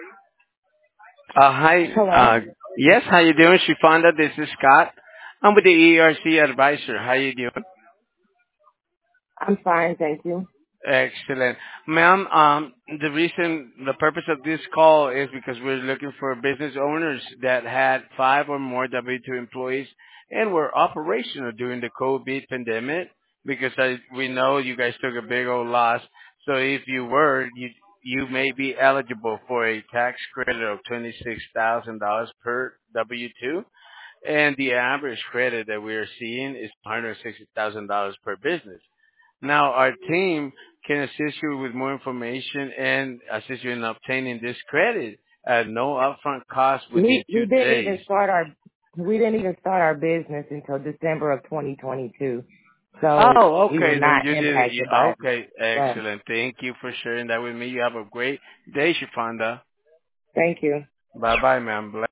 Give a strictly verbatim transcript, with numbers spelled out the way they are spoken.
Uh, hi. Hello. Uh, yes, how you doing, Shifanda? This is Scott. I'm with the E R C advisor. How you doing? I'm fine, thank you. Excellent. Ma'am, um, the reason, the purpose of this call is because we're looking for business owners that had five or more W two employees and were operational during the COVID pandemic because I, we know you guys took a big old loss. So if you were, you, you may be eligible for a tax credit of twenty-six thousand dollars per W two. And the average credit that we are seeing is one hundred sixty thousand dollars per business. Now, our team can assist you with more information and assist you in obtaining this credit at no upfront cost within We we two didn't days. even start our we didn't even start our business until December of twenty twenty-two, so Oh, we were okay, then not you did it. impacted Yeah, by it. okay, But excellent. Thank you for sharing that with me. You have a great day, Shifanda. thank you. Bye-bye, ma'am.